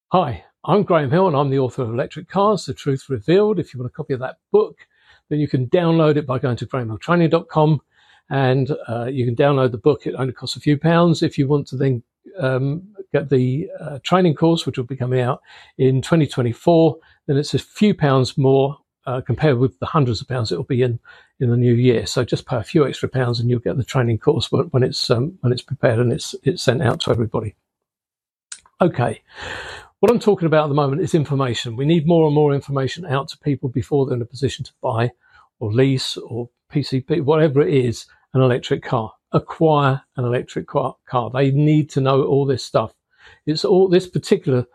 Hi, I'm Graham Hill and I'm the author of Electric Cars, The Truth Revealed. If you want a copy of that book, then you can download it by going to grahamhilltraining.com and you can download the book. It only costs a few pounds. If you want to then get the training course, which will be coming out in 2024, then it's a few pounds more compared with the hundreds of pounds it will be in the new year. So just pay a few extra pounds and you'll get the training course when it's prepared and it's sent out to everybody. Okay. What I'm talking about at the moment is information. We need more and more information out to people before they're in a position to buy or lease or PCP, whatever it is, an electric car. Acquire an electric car. They need to know all this stuff. It's all this particular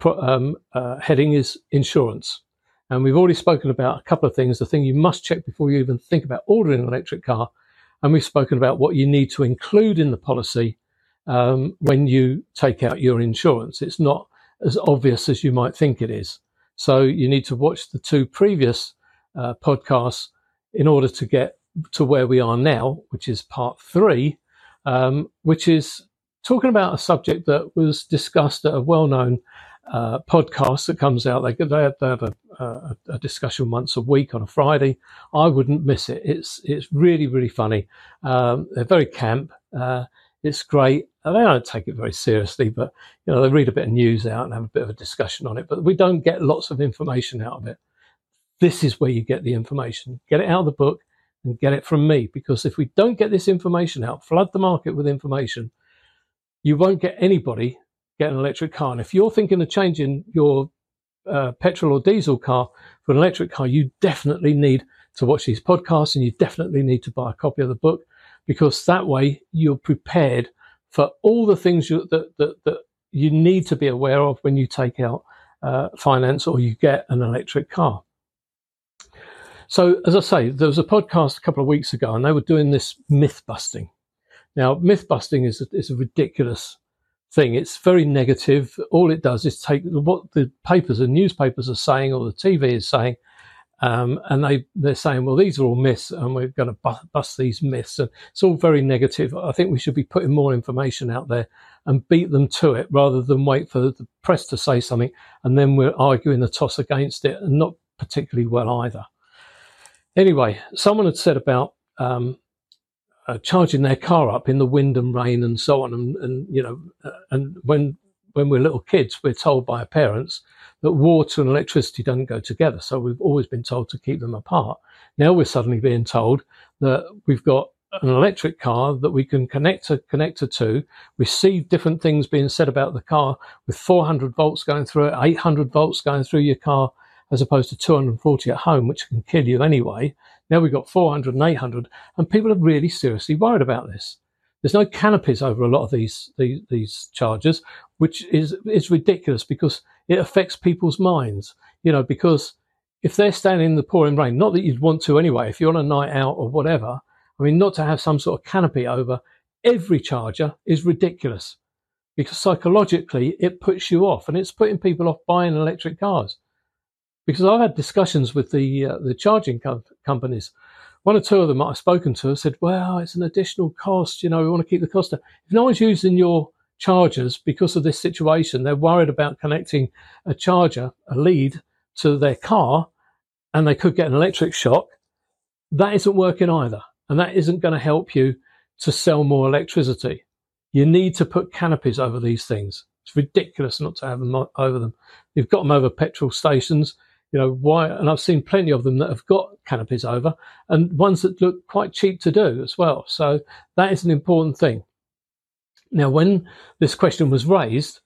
heading is insurance. And we've already spoken about a couple of things. The thing you must check before you even think about ordering an electric car. And we've spoken about what you need to include in the policy when you take out your insurance. It's not as obvious as you might think it is. So you need to watch the two previous podcasts in order to get to where we are now, which is part 3, which is talking about a subject that was discussed at a well-known podcast that comes out. They have a discussion once a week on a Friday. I wouldn't miss it. It's really, really funny. They're very camp. It's great. They don't take it very seriously, but they read a bit of news out and have a bit of a discussion on it. But we don't get lots of information out of it. This is where you get the information. Get it out of the book and get it from me. Because if we don't get this information out, flood the market with information, you won't get anybody get an electric car. And if you're thinking of changing your petrol or diesel car for an electric car, you definitely need to watch these podcasts and you definitely need to buy a copy of the book, because that way you're prepared for all the things that you need to be aware of when you take out finance or you get an electric car. So, as I say, there was a podcast a couple of weeks ago and they were doing this myth busting. Now, myth busting is a ridiculous thing. It's very negative. All it does is take what the papers and newspapers are saying or the TV is saying, and they're saying, well, these are all myths and we're going to bust these myths. And it's all very negative. I think we should be putting more information out there and beat them to it rather than wait for the press to say something and then we're arguing the toss against it, and not particularly well either. Anyway, someone had said about charging their car up in the wind and rain and so on. And when we're little kids, we're told by our parents that water and electricity don't go together. So we've always been told to keep them apart. Now we're suddenly being told that we've got an electric car that we can connect a connector to, receive different things being said about the car with 400 volts going through it, 800 volts going through your car, as opposed to 240 at home, which can kill you anyway. Now we've got 400 and 800, and people are really seriously worried about this. There's no canopies over a lot of these chargers, which is ridiculous because it affects people's minds. Because if they're standing in the pouring rain, not that you'd want to anyway, if you're on a night out or whatever, not to have some sort of canopy over every charger is ridiculous, because psychologically it puts you off, and it's putting people off buying electric cars. Because I've had discussions with the charging companies. One or two of them I've spoken to have said, well, it's an additional cost. We want to keep the cost down. If no one's using your chargers because of this situation, they're worried about connecting a charger, a lead, to their car, and they could get an electric shock. That isn't working either. And that isn't going to help you to sell more electricity. You need to put canopies over these things. It's ridiculous not to have them over them. You've got them over petrol stations. Why? And I've seen plenty of them that have got canopies over, and ones that look quite cheap to do as well. So that is an important thing. Now, when this question was raised,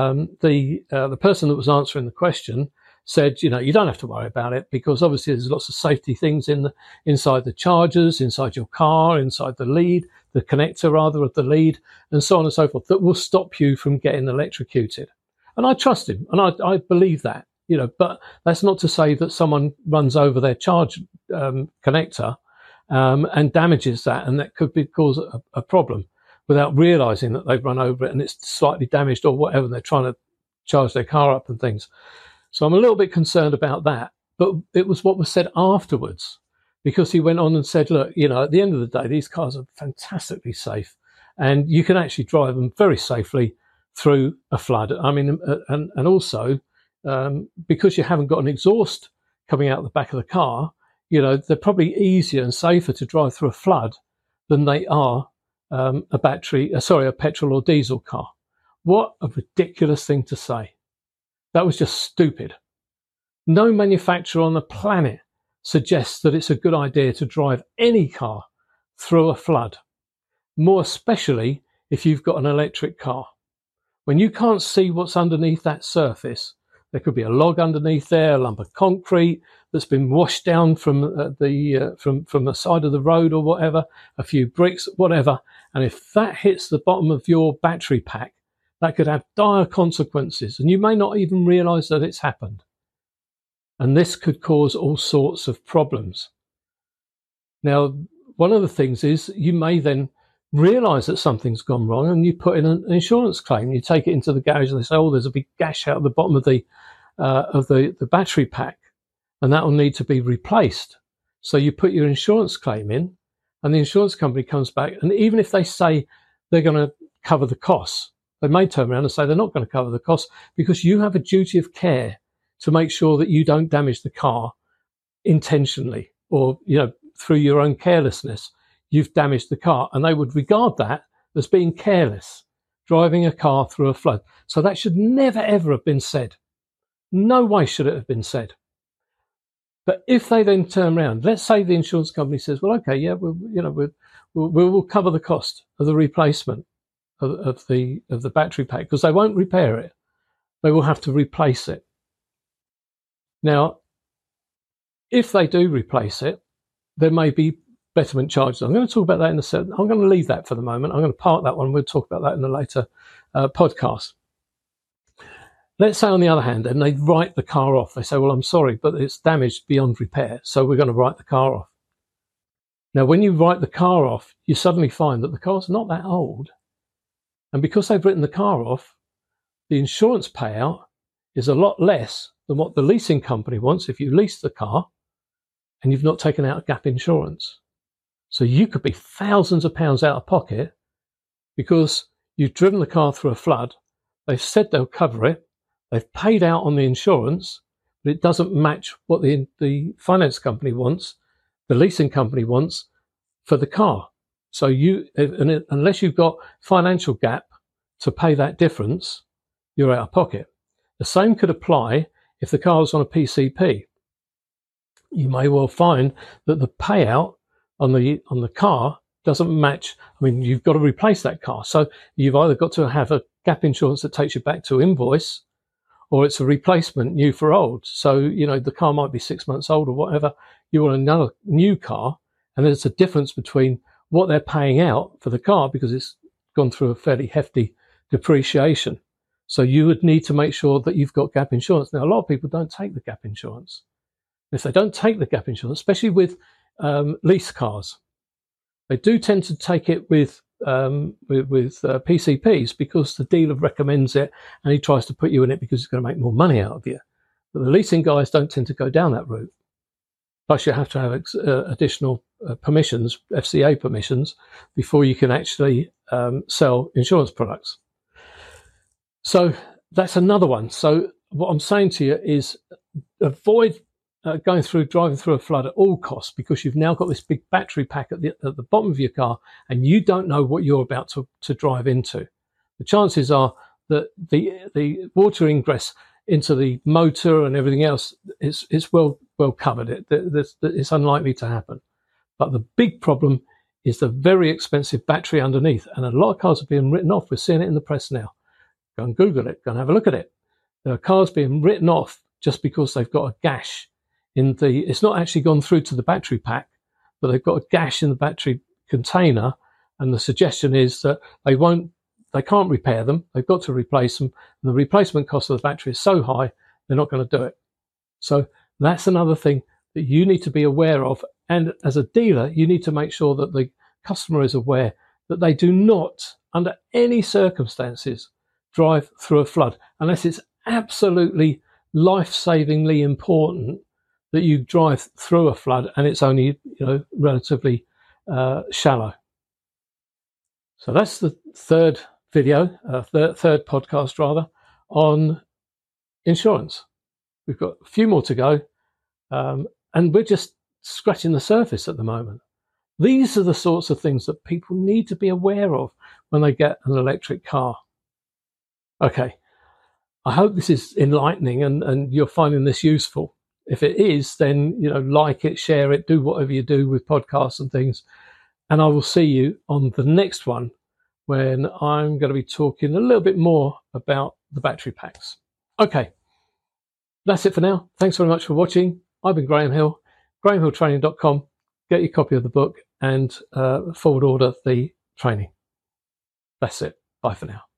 the person that was answering the question said, you don't have to worry about it, because obviously there's lots of safety things inside the chargers, inside your car, inside the lead, the connector rather of the lead, and so on and so forth, that will stop you from getting electrocuted. And I trust him, and I believe that. But that's not to say that someone runs over their charge connector and damages that, and that could cause a problem without realizing that they've run over it and it's slightly damaged or whatever, and they're trying to charge their car up and things. So I'm a little bit concerned about that. But it was what was said afterwards, because he went on and said, look, at the end of the day, these cars are fantastically safe, and you can actually drive them very safely through a flood. I mean, and also because you haven't got an exhaust coming out the back of the car, you know, they're probably easier and safer to drive through a flood than they are a petrol or diesel car. What a ridiculous thing to say. That was just stupid. No manufacturer on the planet suggests that it's a good idea to drive any car through a flood, more especially if you've got an electric car. When you can't see what's underneath that surface, there could be a log underneath there, a lump of concrete that's been washed down from the side of the road or whatever, a few bricks, whatever. And if that hits the bottom of your battery pack, that could have dire consequences, and you may not even realize that it's happened. And this could cause all sorts of problems. Now, one of the things is you may then realize that something's gone wrong, and you put in an insurance claim. You take it into the garage and they say, oh, there's a big gash out of the bottom of the battery pack, and that will need to be replaced. So you put your insurance claim in, and the insurance company comes back, and even if they say they're going to cover the costs, they may turn around and say they're not going to cover the costs, because you have a duty of care to make sure that you don't damage the car intentionally, or, you know, through your own carelessness, you've damaged the car. And they would regard that as being careless, driving a car through a flood. So that should never, ever have been said. No way should it have been said. But if they then turn around, let's say the insurance company says, well, okay, yeah, we'll cover the cost of the replacement of the battery pack, because they won't repair it. They will have to replace it. Now, if they do replace it, there may be betterment charges. I'm going to talk about that in a second. I'm going to leave that for the moment. I'm going to park that one. We'll talk about that in a later podcast. Let's say, on the other hand, and they write the car off. They say, well, I'm sorry, but it's damaged beyond repair, so we're going to write the car off. Now, when you write the car off, you suddenly find that the car's not that old. And because they've written the car off, the insurance payout is a lot less than what the leasing company wants if you lease the car and you've not taken out gap insurance. So you could be thousands of pounds out of pocket because you've driven the car through a flood. They've said they'll cover it. They've paid out on the insurance, but it doesn't match what the finance company wants, the leasing company wants for the car. So unless you've got financial gap to pay that difference, you're out of pocket. The same could apply if the car was on a PCP. You may well find that the payout on the car doesn't match. I mean, you've got to replace that car. So you've either got to have a gap insurance that takes you back to invoice, or it's a replacement new for old. So, you know, the car might be 6 months old or whatever. You want another new car, and there's a difference between what they're paying out for the car because it's gone through a fairly hefty depreciation. So you would need to make sure that you've got gap insurance. Now, a lot of people don't take the gap insurance. If they don't take the gap insurance, especially with lease cars, they do tend to take it with PCPs because the dealer recommends it and he tries to put you in it because he's going to make more money out of you. But the leasing guys don't tend to go down that route. Plus, you have to have additional permissions, FCA permissions, before you can actually sell insurance products. So that's another one. So what I'm saying to you is avoid driving through a flood at all costs, because you've now got this big battery pack at the bottom of your car and you don't know what you're about to drive into. The chances are that the water ingress into the motor and everything else is well covered. It's unlikely to happen. But the big problem is the very expensive battery underneath, and a lot of cars are being written off. We're seeing it in the press now. Go and Google it. Go and have a look at it. There are cars being written off just because they've got a gash it's not actually gone through to the battery pack, but they've got a gash in the battery container, and the suggestion is that they can't repair them. They've got to replace them. And the replacement cost of the battery is so high, they're not going to do it. So that's another thing that you need to be aware of. And as a dealer, you need to make sure that the customer is aware that they do not, under any circumstances, drive through a flood unless it's absolutely life-savingly important that you drive through a flood and it's only, relatively shallow. So that's the third video, third podcast rather, on insurance. We've got a few more to go, and we're just scratching the surface at the moment. These are the sorts of things that people need to be aware of when they get an electric car. Okay, I hope this is enlightening and you're finding this useful. If it is, then like it, share it, do whatever you do with podcasts and things. And I will see you on the next one when I'm going to be talking a little bit more about the battery packs. Okay, that's it for now. Thanks very much for watching. I've been Graham Hill, grahamhilltraining.com. Get your copy of the book and forward order the training. That's it. Bye for now.